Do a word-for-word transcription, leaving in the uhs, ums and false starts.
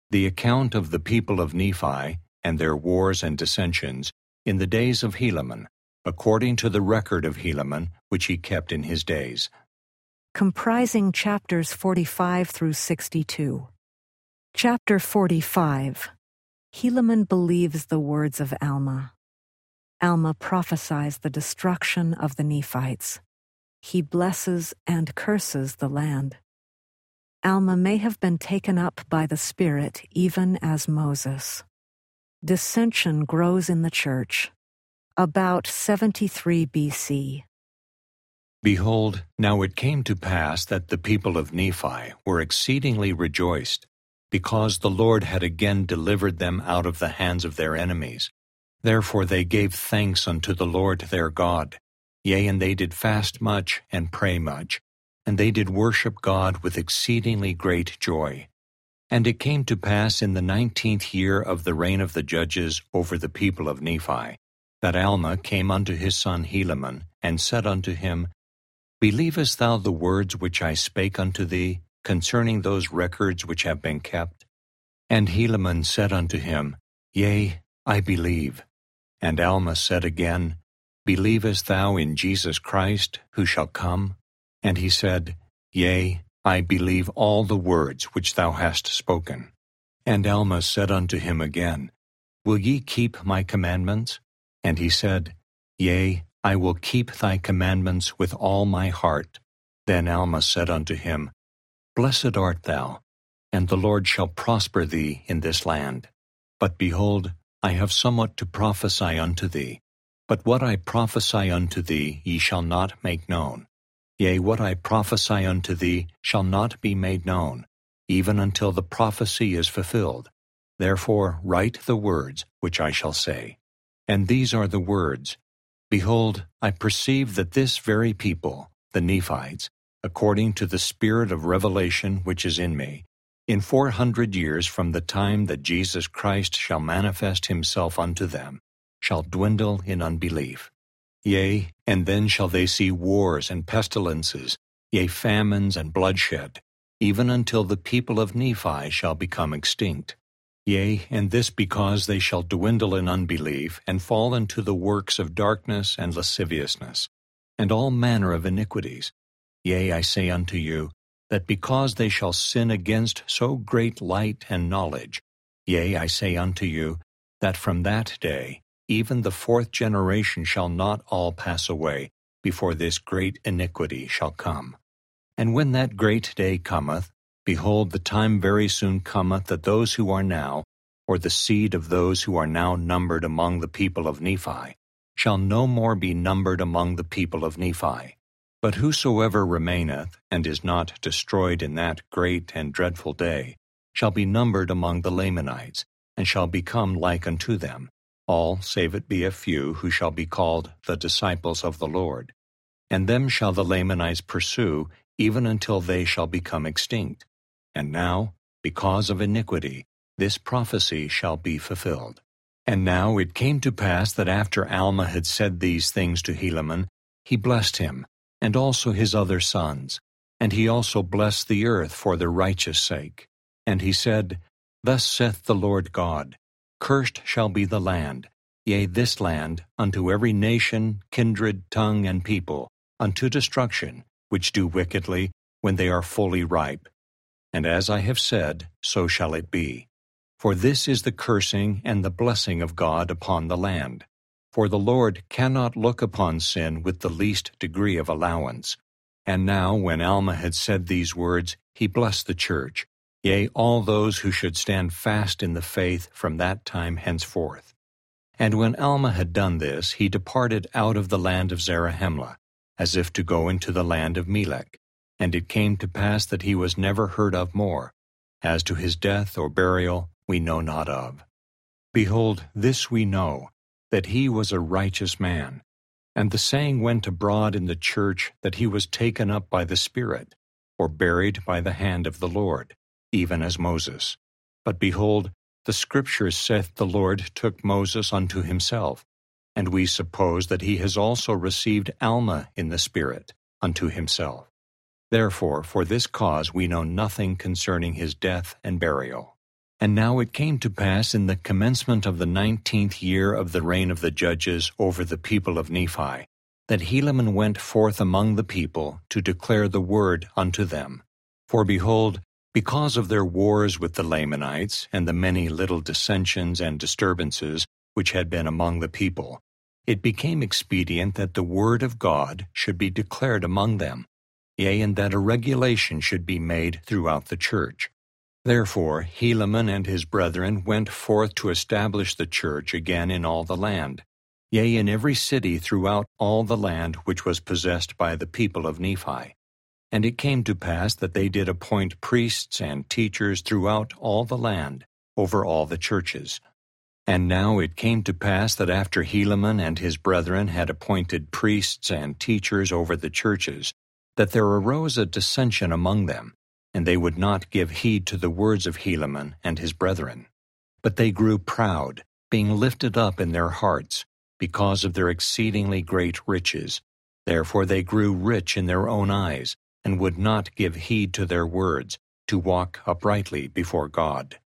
The account of the people of Nephi and their wars and dissensions in the days of Helaman, according to the record of Helaman, which he kept in his days. Comprising chapters forty-five through sixty-two. Chapter forty-five. Helaman believes the words of Alma. Alma prophesies the destruction of the Nephites. He blesses and curses the land. Alma may have been taken up by the Spirit even as Moses. Dissension grows in the church. About seventy-three B C. Behold, now it came to pass that the people of Nephi were exceedingly rejoiced, because the Lord had again delivered them out of the hands of their enemies. Therefore they gave thanks unto the Lord their God. Yea, and they did fast much and pray much, and they did worship God with exceedingly great joy. And it came to pass in the nineteenth year of the reign of the judges over the people of Nephi, that Alma came unto his son Helaman, and said unto him, Believest thou the words which I spake unto thee concerning those records which have been kept? And Helaman said unto him, Yea, I believe. And Alma said again, Believest thou in Jesus Christ, who shall come? And he said, Yea, I believe all the words which thou hast spoken. And Alma said unto him again, Will ye keep my commandments? And he said, Yea, I will keep thy commandments with all my heart. Then Alma said unto him, Blessed art thou, and the Lord shall prosper thee in this land. But behold, I have somewhat to prophesy unto thee. But what I prophesy unto thee ye shall not make known. Yea, what I prophesy unto thee shall not be made known, even until the prophecy is fulfilled. Therefore write the words which I shall say. And these are the words, Behold, I perceive that this very people, the Nephites, according to the spirit of revelation which is in me, in four hundred years from the time that Jesus Christ shall manifest himself unto them, shall dwindle in unbelief. Yea, and then shall they see wars and pestilences, yea, famines and bloodshed, even until the people of Nephi shall become extinct. Yea, and this because they shall dwindle in unbelief, and fall into the works of darkness and lasciviousness, and all manner of iniquities. Yea, I say unto you, that because they shall sin against so great light and knowledge, yea, I say unto you, that from that day even the fourth generation shall not all pass away before this great iniquity shall come. And when that great day cometh, behold, the time very soon cometh that those who are now, or the seed of those who are now numbered among the people of Nephi, shall no more be numbered among the people of Nephi. But whosoever remaineth, and is not destroyed in that great and dreadful day, shall be numbered among the Lamanites, and shall become like unto them, all save it be a few who shall be called the disciples of the Lord. And them shall the Lamanites pursue, even until they shall become extinct. And now, because of iniquity, this prophecy shall be fulfilled. And now it came to pass that after Alma had said these things to Helaman, he blessed him, and also his other sons. And he also blessed the earth for their righteous sake. And he said, Thus saith the Lord God, Cursed shall be the land, yea, this land, unto every nation, kindred, tongue, and people, unto destruction, which do wickedly, when they are fully ripe. And as I have said, so shall it be. For this is the cursing and the blessing of God upon the land. For the Lord cannot look upon sin with the least degree of allowance. And now, when Alma had said these words, he blessed the church, yea, all those who should stand fast in the faith from that time henceforth. And when Alma had done this, he departed out of the land of Zarahemla, as if to go into the land of Melech. And it came to pass that he was never heard of more. As to his death or burial, we know not of. Behold, this we know, that he was a righteous man. And the saying went abroad in the church that he was taken up by the Spirit, or buried by the hand of the Lord, even as Moses. But behold, the Scripture saith the Lord took Moses unto himself, and we suppose that he has also received Alma in the Spirit unto himself. Therefore, for this cause we know nothing concerning his death and burial. And now it came to pass in the commencement of the nineteenth year of the reign of the judges over the people of Nephi, that Helaman went forth among the people to declare the word unto them. For behold, because of their wars with the Lamanites, and the many little dissensions and disturbances which had been among the people, it became expedient that the word of God should be declared among them, yea, and that a regulation should be made throughout the church. Therefore Helaman and his brethren went forth to establish the church again in all the land, yea, in every city throughout all the land which was possessed by the people of Nephi. And it came to pass that they did appoint priests and teachers throughout all the land, over all the churches. And now it came to pass that after Helaman and his brethren had appointed priests and teachers over the churches, that there arose a dissension among them, and they would not give heed to the words of Helaman and his brethren. But they grew proud, being lifted up in their hearts, because of their exceedingly great riches. Therefore they grew rich in their own eyes, and would not give heed to their words, to walk uprightly before God.